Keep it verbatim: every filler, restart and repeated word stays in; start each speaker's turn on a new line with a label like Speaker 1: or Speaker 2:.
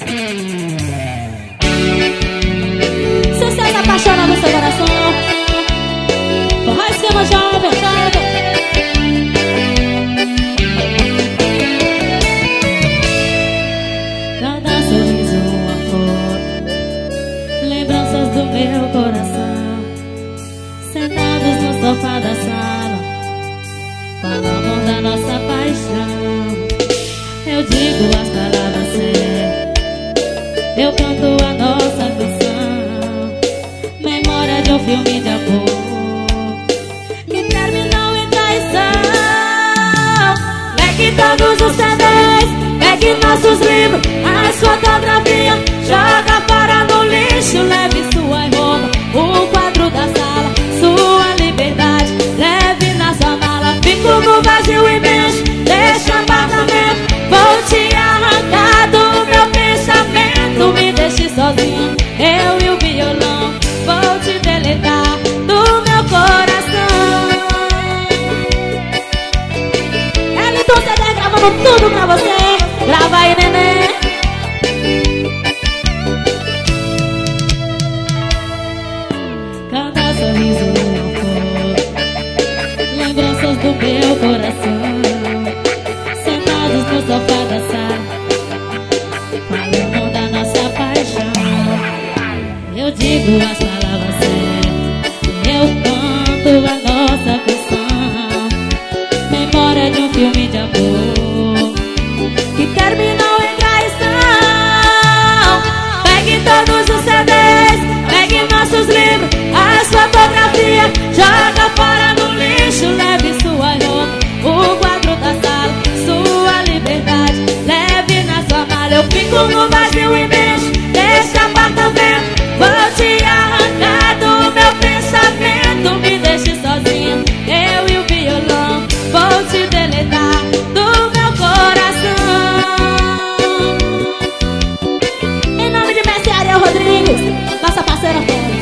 Speaker 1: Sucesso apaixonado no seu coração. Forró esquema jovem, jovem. Cada sorriso uma foto, lembranças do meu coração. Sentados no sofá da sala, falamos da nossa paixão. Eu digo as palavras certas, eu canto a nossa canção. Memória de um filme de amor que terminou em traição. Pegue todos os C Ds, pegue nossos livros, as fotografias, joga para no lixo. Leve sua roupa, o quadro da sala, sua liberdade, leve na sua mala. Fico no vazio imenso deste apartamento. Vou te arrancar do meu pensamento. Me deixe sozinho, eu e o violão. Vou te deletar do meu coração. Elton C D gravando tudo pra você. Grava aí, neném. Cada sorriso uma foto, lembranças do meu coração. Sentados no sofá da sala, falando da nossa paixão. Eu digo as palavras certas, eu canto a nossa canção. Memória de um filme de amor que terminou em traição. Pegue todos os C Ds, pegue nossos livros, as fotografias, joga fora no lixo. Leve sua roupa, o quadro da sala, sua liberdade, leve na sua mala. Eu fico no vazio imenso desse apartamento. Vou te arrancar do meu pensamento. Me deixe sozinho, eu e o violão. Vou te deletar do meu coração. Em nome de Messi Ariel Rodrigues, nossa parceira.